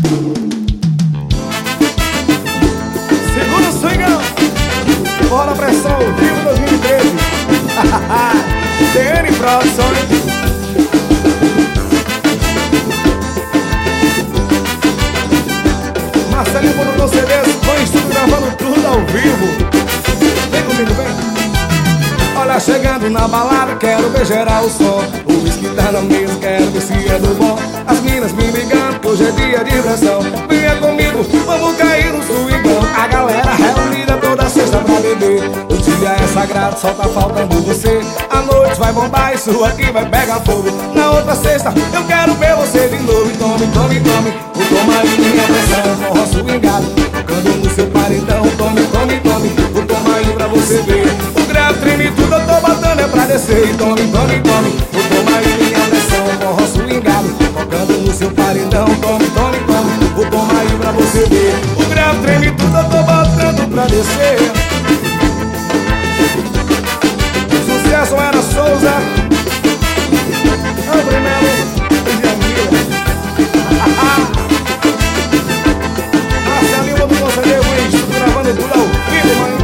Segura o swingão. Bora pressão, vivo 2013. TN Produções. Marcelinho produtor CDs, foi em estúdio gravando tudo ao vivo. Vem comigo, vem. Olha, chegando na balada, quero ver gerar o som. O whisky tá na mesa, quero ver se é do bom. As minas me ligando, que hoje é dia de diversão. Venha comigo, vamos cair no swingão. A galera reunida toda sexta pra beber. O dia é sagrado, só tá faltando você. A noite vai bombar, isso aqui vai pegar fogo. Na outra sexta, eu quero ver você de novo. E tome, tome, tome, o toma aí minha pressão. Forró swingado, tocando no seu paredão. Tome, tome, tome, o toma aí pra você ver. O grave treme tudo, eu tô botando é pra descer. E tome, tome, tome, o toma aí minha pressão. Forró swingado, tocando no seu paredão. Tome, tome, tome, o toma aí pra você ver. O grave treme tudo, eu tô botando pra descer. Sucesso era Souza, André Melo e Jamila. Marcelinho do Conselheiro, estou gravando tudo ao vivo, mãe.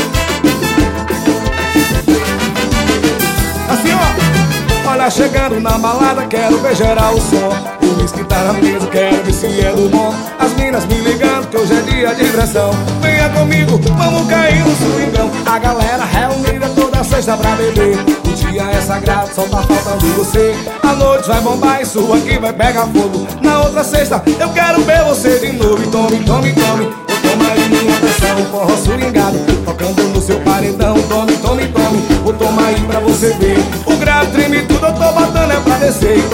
Assim, ó. Olha, chegando na balada, quero ver gerar o som. O whisky tá na mesa, quero ver se é do bom. As minas me ligando, que hoje é dia de diversão. Venha comigo, vamos cair no swingão. A galera reunida toda sexta pra beber. O dia é sagrado, só tá faltando você. A noite vai bombar, isso aqui vai pegar fogo. Na outra sexta, eu quero ver você de novo. E tome, tome, tome, o toma aí minha pressão. Forró swingado, tocando no seu paredão. Tome, tome, tome, o toma aí pra você ver. O grave treme tudo, eu tô botando é pra descer.